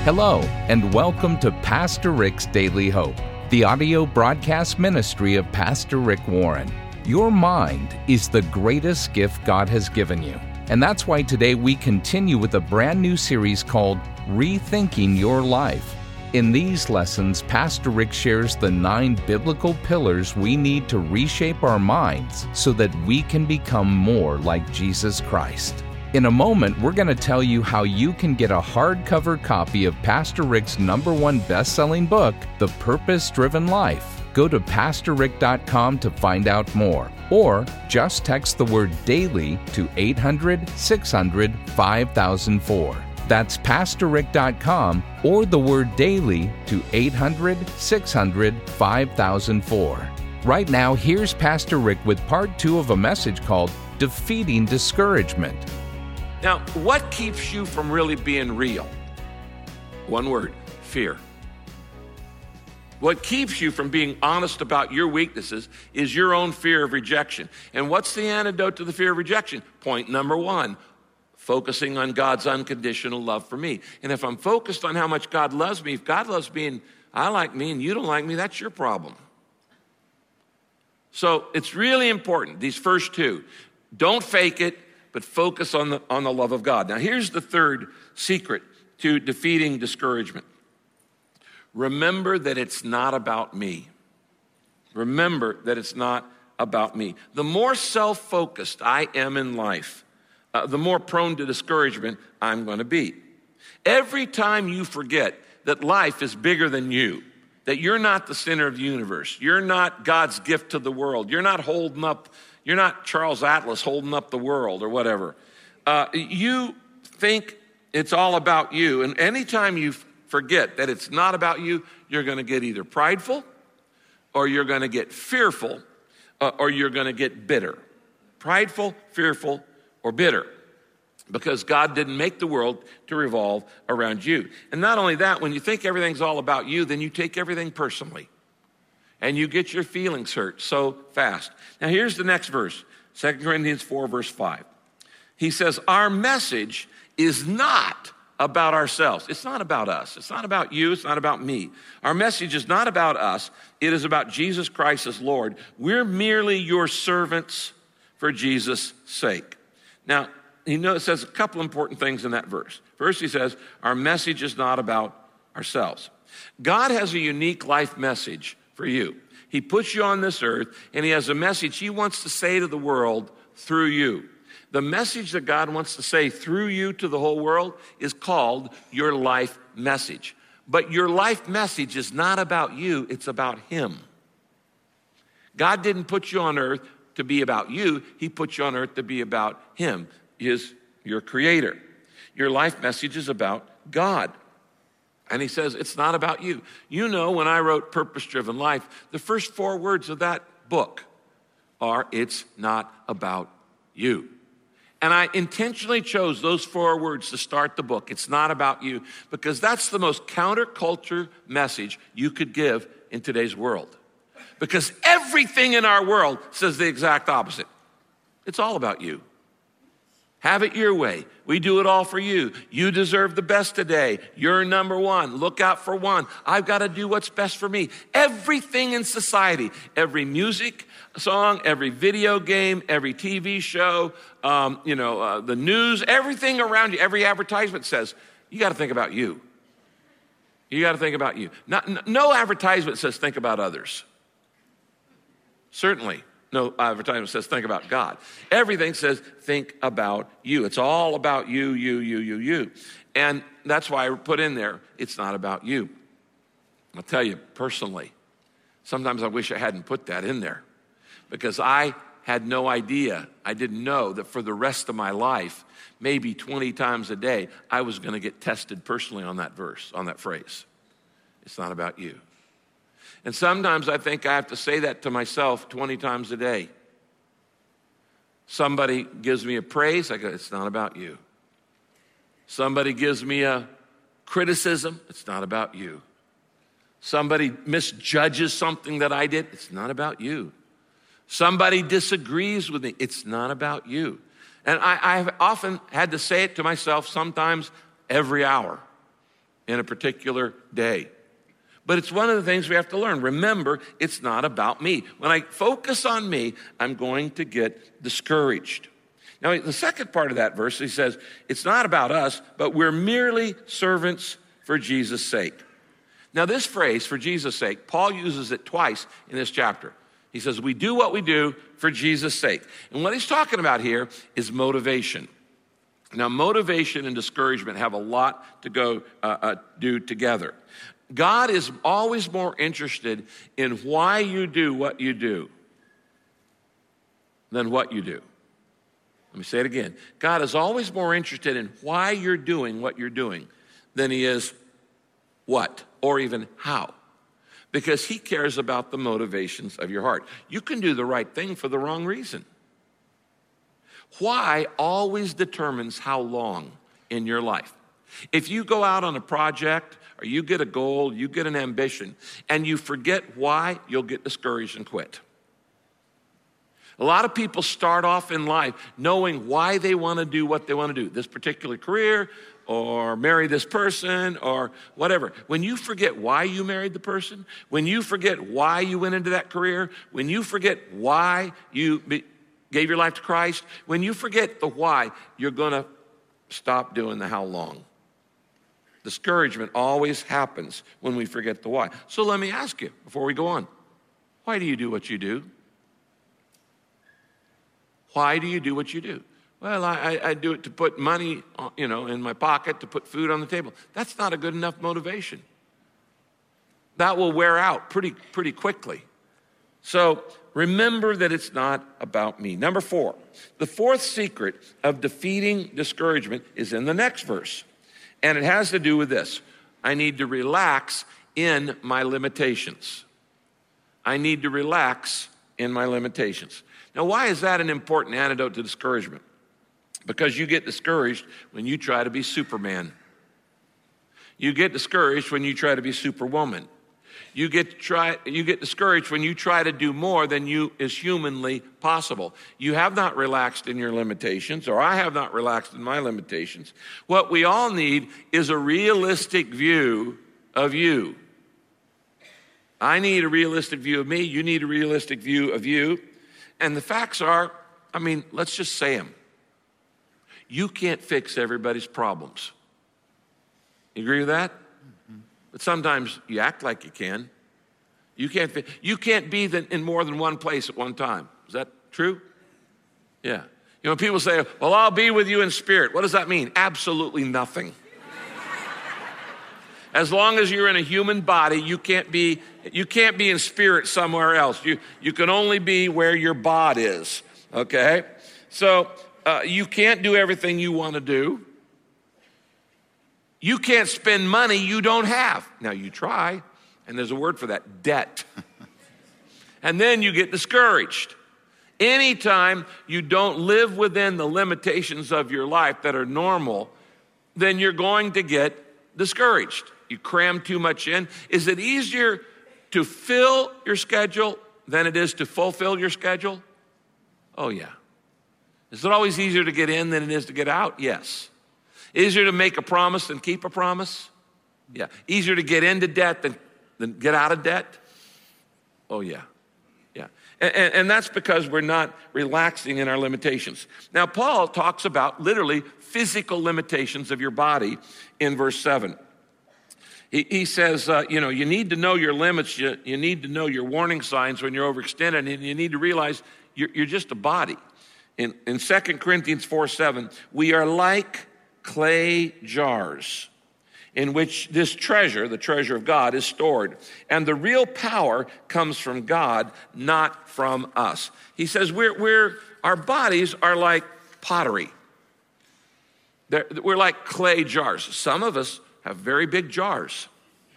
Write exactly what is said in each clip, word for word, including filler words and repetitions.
Hello, and welcome to Pastor Rick's Daily Hope, the audio broadcast ministry of Pastor Rick Warren. Your mind is the greatest gift God has given you. And that's why today we continue with a brand new series called Rethinking Your Life. In these lessons, Pastor Rick shares the nine biblical pillars we need to reshape our minds so that we can become more like Jesus Christ. In a moment, we're going to tell you how you can get a hardcover copy of Pastor Rick's number one best-selling book, The Purpose-Driven Life. Go to pastor rick dot com to find out more, or just text the word DAILY to eight hundred, six hundred, five thousand four. That's pastor rick dot com or the word DAILY to eight hundred, six hundred, five thousand four. Right now, here's Pastor Rick with part two of a message called Defeating Discouragement. Now, what keeps you from really being real? One word, fear. What keeps you from being honest about your weaknesses is your own fear of rejection. And what's the antidote to the fear of rejection? Point number one, focusing on God's unconditional love for me. And if I'm focused on how much God loves me, if God loves me and I like me and you don't like me, that's your problem. So it's really important, these first two. Don't fake it, but focus on the, on the love of God. Now, here's the third secret to defeating discouragement. Remember that it's not about me. Remember that it's not about me. The more self-focused I am in life, uh, the more prone to discouragement I'm going to be. Every time you forget that life is bigger than you, that you're not the center of the universe, you're not God's gift to the world, you're not holding up You're not Charles Atlas holding up the world or whatever. Uh, you think it's all about you. And anytime you forget that it's not about you, you're going to get either prideful or you're going to get fearful uh, or you're going to get bitter. Prideful, fearful, or bitter. Because God didn't make the world to revolve around you. And not only that, when you think everything's all about you, then you take everything personally. And you get your feelings hurt so fast. Now here's the next verse, Second Corinthians four, verse five. He says, our message is not about ourselves. It's not about us. It's not about you. It's not about me. Our message is not about us. It is about Jesus Christ as Lord. We're merely your servants for Jesus' sake. Now, he knows, says a couple important things in that verse. First, he says, our message is not about ourselves. God has a unique life message for you. He puts you on this earth, and he has a message he wants to say to the world through you. The message that God wants to say through you to the whole world is called your life message. But your life message is not about you, it's about him. God didn't put you on earth to be about you. He put you on earth to be about him, his, your creator. Your life message is about God. And he says, it's not about you. You know, when I wrote Purpose-Driven Life, the first four words of that book are, it's not about you. And I intentionally chose those four words to start the book, it's not about you, because that's the most counterculture message you could give in today's world. Because everything in our world says the exact opposite. It's all about you. Have it your way. We do it all for you. You deserve the best today. You're number one. Look out for one. I've got to do what's best for me. Everything in society, every music song, every video game, every T V show, um, you know, uh, the news, everything around you, every advertisement says, you got to think about you. You got to think about you. Not, no advertisement says think about others. Certainly. No advertisement says think about God. Everything says think about you. It's all about you, you, you, you, you. And that's why I put in there, it's not about you. I'll tell you personally, sometimes I wish I hadn't put that in there because I had no idea, I didn't know that for the rest of my life, maybe twenty times a day, I was going to get tested personally on that verse, on that phrase. It's not about you. And sometimes I think I have to say that to myself twenty times a day. Somebody gives me a praise, I go, it's not about you. Somebody gives me a criticism, it's not about you. Somebody misjudges something that I did, it's not about you. Somebody disagrees with me, it's not about you. And I, I've often had to say it to myself, sometimes every hour. in a particular day. But it's one of the things we have to learn. Remember, it's not about me. When I focus on me, I'm going to get discouraged. Now, the second part of that verse, he says, it's not about us, but we're merely servants for Jesus' sake. Now, this phrase, for Jesus' sake, Paul uses it twice in this chapter. He says, we do what we do for Jesus' sake. And what he's talking about here is motivation. Now, motivation and discouragement have a lot to go uh, uh, do together. God is always more interested in why you do what you do than what you do. Let me say it again. God is always more interested in why you're doing what you're doing than he is what or even how. Because he cares about the motivations of your heart. You can do the right thing for the wrong reason. Why always determines how long in your life. If you go out on a project or you get a goal, you get an ambition, and you forget why, you'll get discouraged and quit. A lot of people start off in life knowing why they want to do what they want to do, this particular career, or marry this person, or whatever. When you forget why you married the person, when you forget why you went into that career, when you forget why you be, gave your life to Christ, when you forget the why, you're going to stop doing the how long. Discouragement always happens when we forget the why. So let me ask you before we go on, why do you do what you do? Why do you do what you do? Well, I, I do it to put money, you know, in my pocket, to put food on the table. That's not a good enough motivation. That will wear out pretty, pretty quickly. So remember that it's not about me. Number four, the fourth secret of defeating discouragement is in the next verse. And it has to do with this. I need to relax in my limitations. I need to relax in my limitations. Now, why is that an important antidote to discouragement? Because you get discouraged when you try to be Superman. You get discouraged when you try to be Superwoman. You get try you get discouraged when you try to do more than you is humanly possible. You have not relaxed in your limitations, or I have not relaxed in my limitations. What we all need is a realistic view of you. I need a realistic view of me. You need a realistic view of you. And the facts are, I mean, let's just say them. You can't fix everybody's problems. You agree with that? Mm-hmm. But sometimes you act like you can. You can't, fi- you can't be the, in more than one place at one time. Is that true? Yeah. You know, people say, well, I'll be with you in spirit. What does that mean? Absolutely nothing. As long as you're in a human body, you can't be you can't be in spirit somewhere else. You you can only be where your bod is. Okay, so uh, you can't do everything you want to do. You can't spend money you don't have. Now you try, and there's a word for that: debt. And then you get discouraged. Anytime you don't live within the limitations of your life that are normal, then you're going to get discouraged. You cram too much in. Is it easier to fill your schedule than it is to fulfill your schedule? Oh, yeah. Is it always easier to get in than it is to get out? Yes. Easier to make a promise than keep a promise? Yeah. Easier to get into debt than, than get out of debt? Oh, yeah. Yeah. And, and, and that's because we're not relaxing in our limitations. Now, Paul talks about literally physical limitations of your body in verse seven. He, he says, uh, you know, you need to know your limits. You, you need to know your warning signs when you're overextended, and you need to realize you're, you're just a body. In, in Second Corinthians four seven, we are like clay jars in which this treasure, the treasure of God, is stored. And the real power comes from God, not from us. He says we're, we're our bodies are like pottery. They're, we're like clay jars. Some of us have very big jars.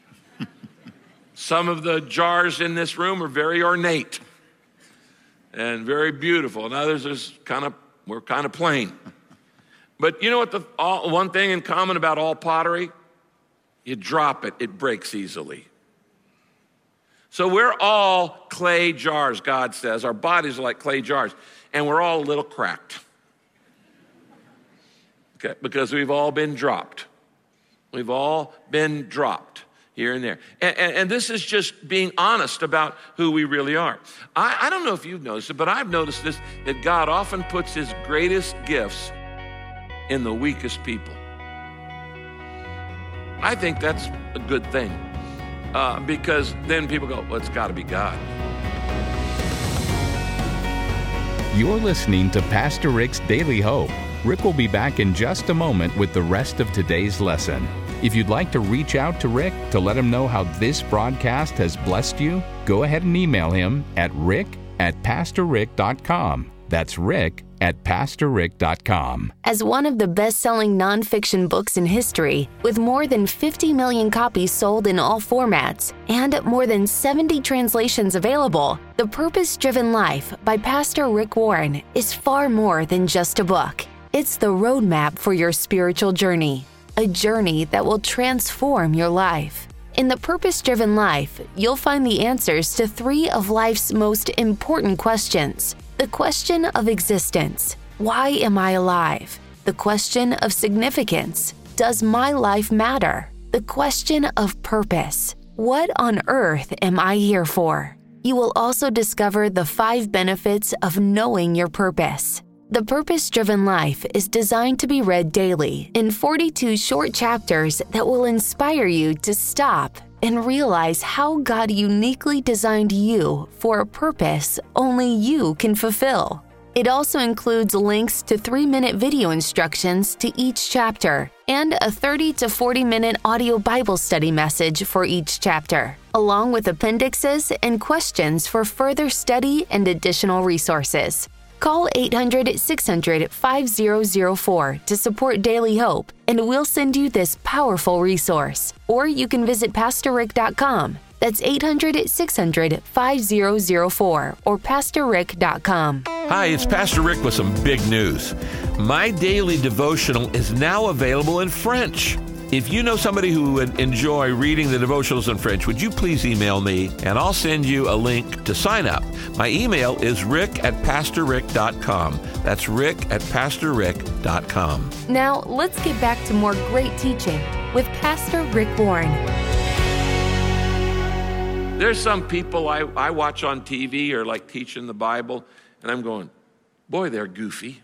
Some of the jars in this room are very ornate and very beautiful, and others are kind of we're kind of plain. But you know what? The all, one thing in common about all pottery, you drop it, it breaks easily. So we're all clay jars. God says our bodies are like clay jars, and we're all a little cracked. Okay, because we've all been dropped. We've all been dropped here and there. And, and, and this is just being honest about who we really are. I, I don't know if you've noticed it, but I've noticed this, that God often puts his greatest gifts in the weakest people. I think that's a good thing uh, because then people go, well, it's got to be God. You're listening to Pastor Rick's Daily Hope. Rick will be back in just a moment with the rest of today's lesson. If you'd like to reach out to Rick to let him know how this broadcast has blessed you, go ahead and email him at rick at pastor rick dot com. That's rick at pastor rick dot com. As one of the best-selling nonfiction books in history, with more than fifty million copies sold in all formats and more than seventy translations available, The Purpose-Driven Life by Pastor Rick Warren is far more than just a book. It's the roadmap for your spiritual journey, a journey that will transform your life. In The Purpose-Driven Life, you'll find the answers to three of life's most important questions. The question of existence, why am I alive? The question of significance, does my life matter? The question of purpose, what on earth am I here for? You will also discover the five benefits of knowing your purpose. The Purpose-Driven Life is designed to be read daily in forty-two short chapters that will inspire you to stop and realize how God uniquely designed you for a purpose only you can fulfill. It also includes links to three-minute video instructions to each chapter and a thirty to forty minute audio Bible study message for each chapter, along with appendixes and questions for further study and additional resources. Call eight hundred, six hundred, five zero zero four to support Daily Hope, and we'll send you this powerful resource. Or you can visit pastor rick dot com. That's eight hundred, six hundred, five zero zero four or pastor rick dot com. Hi, it's Pastor Rick with some big news. My daily devotional is now available in French. If you know somebody who would enjoy reading the devotionals in French, would you please email me and I'll send you a link to sign up. My email is rick at pastor rick dot com. That's rick at pastor rick dot com. Now, let's get back to more great teaching with Pastor Rick Warren. There's some people I, I watch on T V or like teaching the Bible, and I'm going, boy, they're goofy.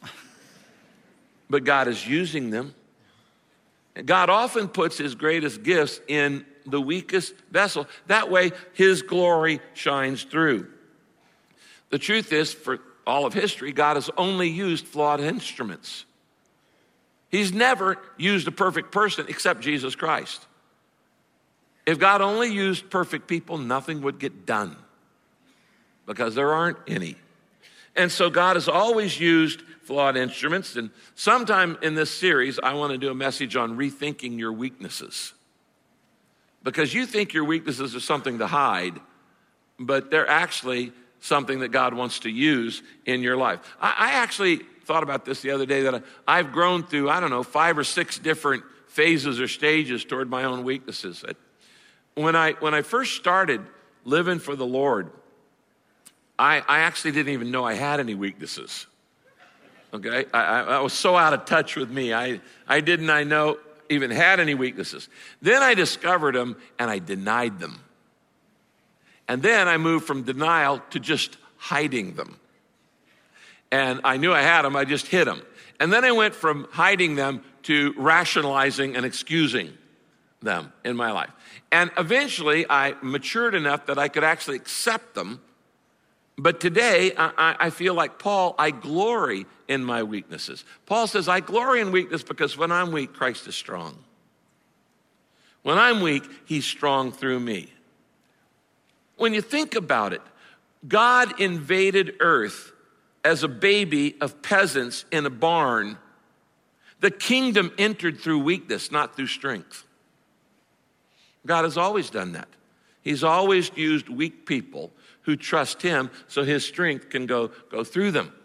But God is using them. God often puts his greatest gifts in the weakest vessel. That way, his glory shines through. The truth is, for all of history, God has only used flawed instruments. He's never used a perfect person except Jesus Christ. If God only used perfect people, nothing would get done because there aren't any. And so God has always used flawed instruments. And sometime in this series, I want to do a message on rethinking your weaknesses. Because you think your weaknesses are something to hide, but they're actually something that God wants to use in your life. I, I actually thought about this the other day, that I, I've grown through, I don't know, five or six different phases or stages toward my own weaknesses. When I, when I first started living for the Lord, I, I actually didn't even know I had any weaknesses. Okay, I, I, I was so out of touch with me. I, I didn't I know even had any weaknesses. Then I discovered them and I denied them. And then I moved from denial to just hiding them. And I knew I had them, I just hid them. And then I went from hiding them to rationalizing and excusing them in my life. And eventually I matured enough that I could actually accept them. But today, I, I feel like Paul, I glory in my weaknesses. Paul says, I glory in weakness because when I'm weak, Christ is strong. When I'm weak, he's strong through me. When you think about it, God invaded earth as a baby of peasants in a barn. The kingdom entered through weakness, not through strength. God has always done that. He's always used weak people who trust him so his strength can go, go through them.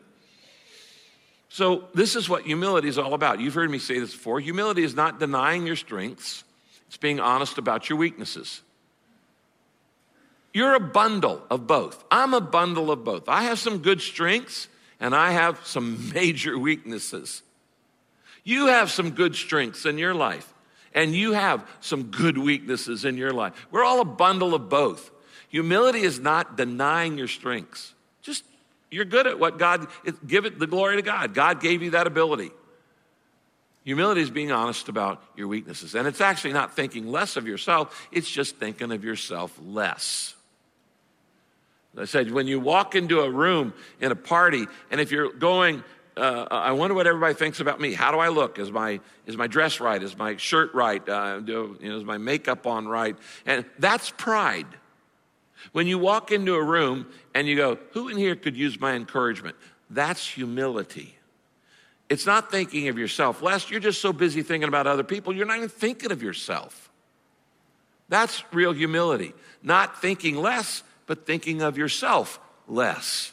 So this is what humility is all about. You've heard me say this before. Humility is not denying your strengths. It's being honest about your weaknesses. You're a bundle of both. I'm a bundle of both. I have some good strengths and I have some major weaknesses. You have some good strengths in your life And you have some good weaknesses in your life. We're all a bundle of both. Humility is not denying your strengths. Just, you're good at what God, it, give it the glory to God. God gave you that ability. Humility is being honest about your weaknesses. And it's actually not thinking less of yourself. It's just thinking of yourself less. As I said, when you walk into a room in a party, and if you're going, uh, I wonder what everybody thinks about me. How do I look? Is my is my dress right? Is my shirt right? Uh, do, you know, is my makeup on right? And that's pride. When you walk into a room and you go, who in here could use my encouragement? That's humility. It's not thinking of yourself less. You're just so busy thinking about other people, you're not even thinking of yourself. That's real humility. Not thinking less, but thinking of yourself less.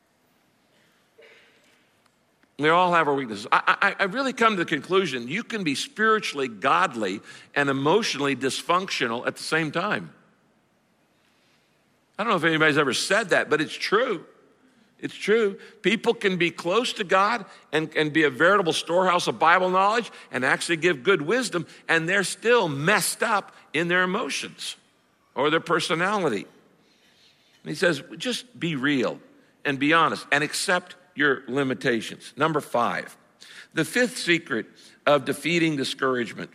We all have our weaknesses. I, I, I really come to the conclusion you can be spiritually godly and emotionally dysfunctional at the same time. I don't know if anybody's ever said that, but it's true. It's true. People can be close to God and, and be a veritable storehouse of Bible knowledge and actually give good wisdom, and they're still messed up in their emotions or their personality. And he says, just be real and be honest and accept your limitations. Number five, the fifth secret of defeating discouragement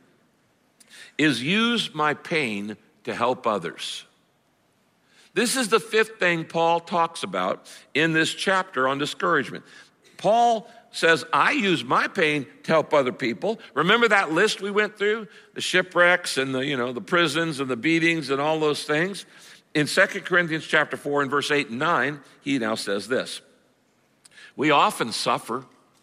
is use my pain to help others. This is the fifth thing Paul talks about in this chapter on discouragement. Paul says, I use my pain to help other people. Remember that list we went through? The shipwrecks and the, you know, the prisons and the beatings and all those things. In Second Corinthians chapter four and verse eight and nine, he now says this. We often suffer.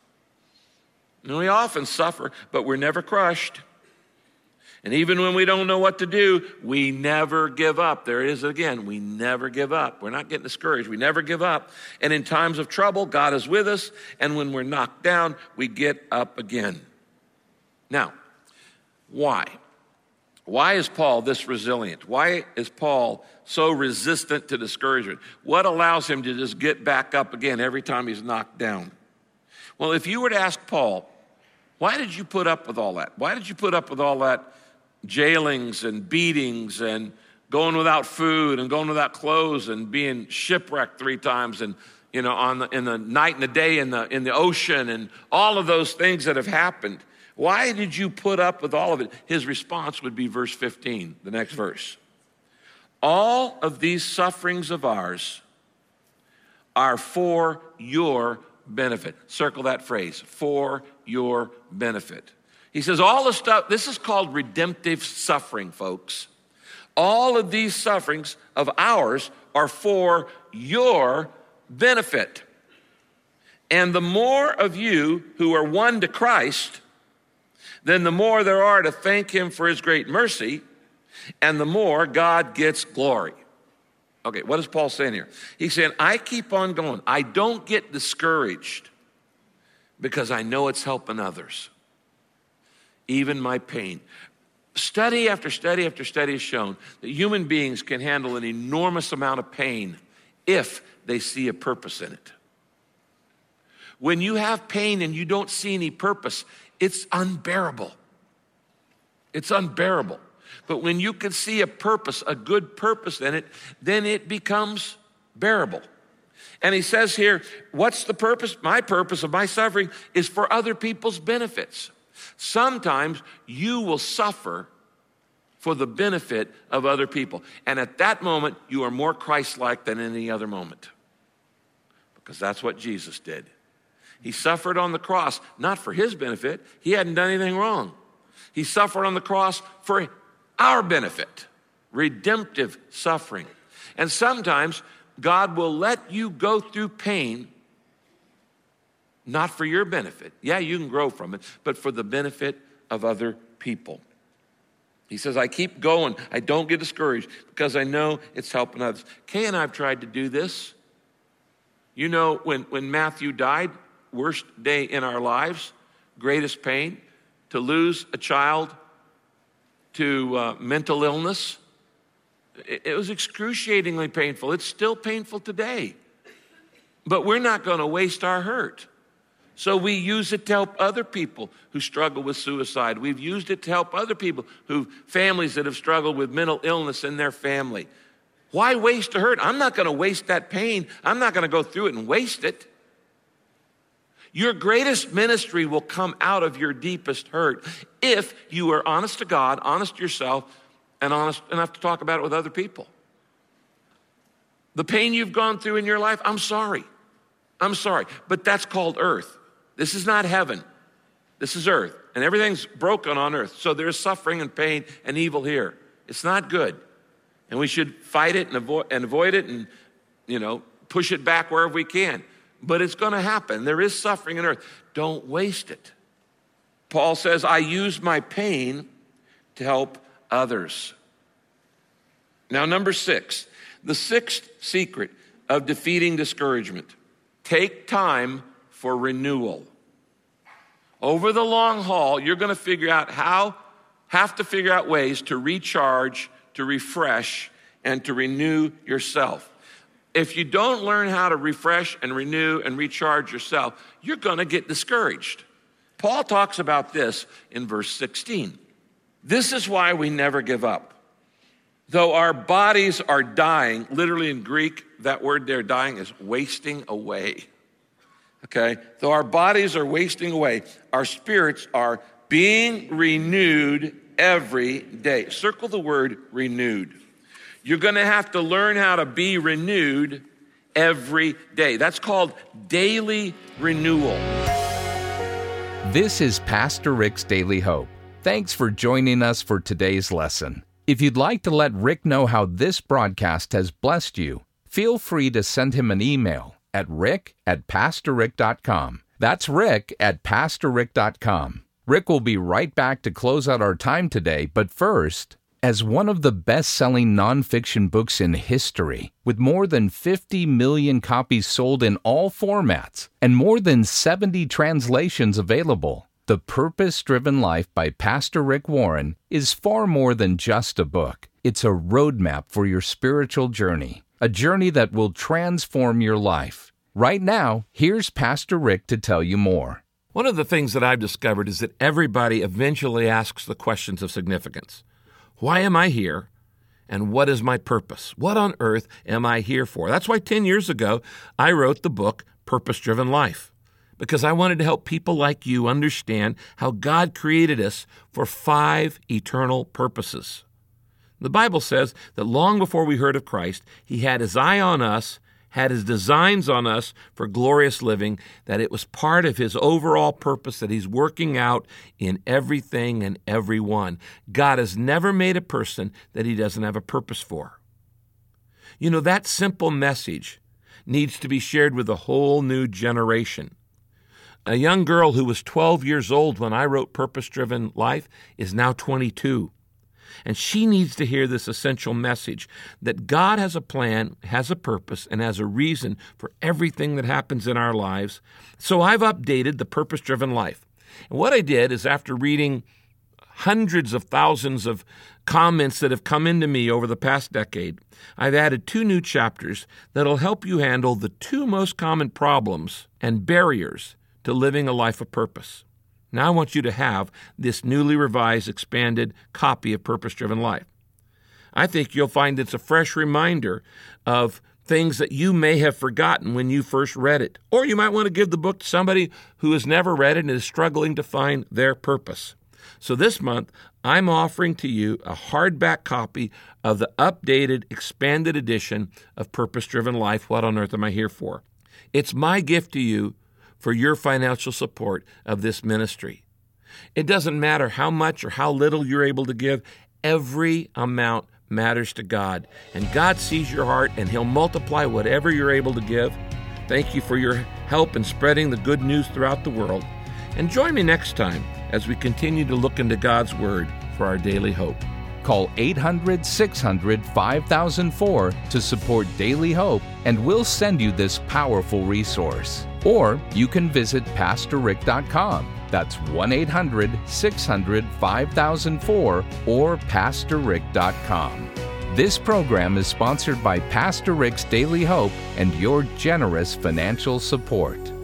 And we often suffer, but we're never crushed. And even when we don't know what to do, we never give up. There it is again. We never give up. We're not getting discouraged. We never give up. And in times of trouble, God is with us. And when we're knocked down, we get up again. Now, why? Why is Paul this resilient? Why is Paul so resistant to discouragement? What allows him to just get back up again every time he's knocked down? Well, if you were to ask Paul, why did you put up with all that? Why did you put up with all that jailings and beatings and going without food and going without clothes and being shipwrecked three times and, you know, on the, in the night and the day in the, in the ocean and all of those things that have happened? Why did you put up with all of it? His response would be verse fifteen, the next verse. All of these sufferings of ours are for your benefit. Circle that phrase, for your benefit. He says all the stuff, this is called redemptive suffering, folks. All of these sufferings of ours are for your benefit. And the more of you who are won to Christ, then the more there are to thank him for his great mercy, and the more God gets glory. Okay, what is Paul saying here? He's saying, I keep on going. I don't get discouraged because I know it's helping others. Even my pain. Study after study after study has shown that human beings can handle an enormous amount of pain if they see a purpose in it. When you have pain and you don't see any purpose, it's unbearable. It's unbearable. But when you can see a purpose, a good purpose in it, then it becomes bearable. And he says here, what's the purpose? My purpose of my suffering is for other people's benefits. Sometimes you will suffer for the benefit of other people. And at that moment, you are more Christ-like than any other moment. Because that's what Jesus did. He suffered on the cross, not for his benefit. He hadn't done anything wrong. He suffered on the cross for our benefit, redemptive suffering. And sometimes God will let you go through pain, not for your benefit. Yeah, you can grow from it, but for the benefit of other people. He says, I keep going. I don't get discouraged because I know it's helping others. Kay and I have tried to do this. You know, when, when Matthew died, worst day in our lives, greatest pain, to lose a child to uh, mental illness. It, it was excruciatingly painful. It's still painful today. But we're not going to waste our hurt. So we use it to help other people who struggle with suicide. We've used it to help other people who, families that have struggled with mental illness in their family. Why waste a hurt? I'm not going to waste that pain. I'm not going to go through it and waste it. Your greatest ministry will come out of your deepest hurt if you are honest to God, honest to yourself, and honest enough to talk about it with other people. The pain you've gone through in your life, I'm sorry. I'm sorry. But that's called earth. This is not heaven. This is earth. And everything's broken on earth. So there's suffering and pain and evil here. It's not good. And we should fight it and avoid, and avoid it and, you know, push it back wherever we can. But it's going to happen. There is suffering on earth. Don't waste it. Paul says, I use my pain to help others. Now, number six, the sixth secret of defeating discouragement. Take time for renewal. Over the long haul, you're going to figure out how, have to figure out ways to recharge, to refresh, and to renew yourself. If you don't learn how to refresh and renew and recharge yourself, you're going to get discouraged. Paul talks about this in verse sixteen. This is why we never give up. Though our bodies are dying, literally in Greek, that word there, dying, is wasting away. Okay? Though our bodies are wasting away, our spirits are being renewed every day. Circle the word renewed. You're going to have to learn how to be renewed every day. That's called daily renewal. This is Pastor Rick's Daily Hope. Thanks for joining us for today's lesson. If you'd like to let Rick know how this broadcast has blessed you, feel free to send him an email at rick at pastor rick dot com. That's rick at pastor rick dot com. Rick will be right back to close out our time today, but first, as one of the best-selling nonfiction books in history, with more than fifty million copies sold in all formats and more than seventy translations available, The Purpose-Driven Life by Pastor Rick Warren is far more than just a book. It's a roadmap for your spiritual journey, a journey that will transform your life. Right now, here's Pastor Rick to tell you more. One of the things that I've discovered is that everybody eventually asks the questions of significance. Why am I here? And what is my purpose? What on earth am I here for? That's why ten years ago, I wrote the book, Purpose-Driven Life, because I wanted to help people like you understand how God created us for five eternal purposes. The Bible says that long before we heard of Christ, He had His eye on us, had His designs on us for glorious living, that it was part of His overall purpose that He's working out in everything and everyone. God has never made a person that He doesn't have a purpose for. You know, that simple message needs to be shared with a whole new generation. A young girl who was twelve years old when I wrote Purpose-Driven Life is now twenty-two. And she needs to hear this essential message that God has a plan, has a purpose, and has a reason for everything that happens in our lives. So I've updated the Purpose-Driven Life. And what I did is, after reading hundreds of thousands of comments that have come into me over the past decade, I've added two new chapters that'll help you handle the two most common problems and barriers to living a life of purpose. Now I want you to have this newly revised, expanded copy of Purpose-Driven Life. I think you'll find it's a fresh reminder of things that you may have forgotten when you first read it. Or you might want to give the book to somebody who has never read it and is struggling to find their purpose. So this month, I'm offering to you a hardback copy of the updated, expanded edition of Purpose-Driven Life, What on Earth Am I Here For? It's my gift to you for your financial support of this ministry. It doesn't matter how much or how little you're able to give. Every amount matters to God. And God sees your heart, and He'll multiply whatever you're able to give. Thank you for your help in spreading the good news throughout the world. And join me next time as we continue to look into God's Word for our daily hope. Call eight hundred, six hundred, five thousand four to support Daily Hope, and we'll send you this powerful resource. Or you can visit pastor rick dot com. That's one eight hundred, six hundred, five thousand four or pastor rick dot com. This program is sponsored by Pastor Rick's Daily Hope and your generous financial support.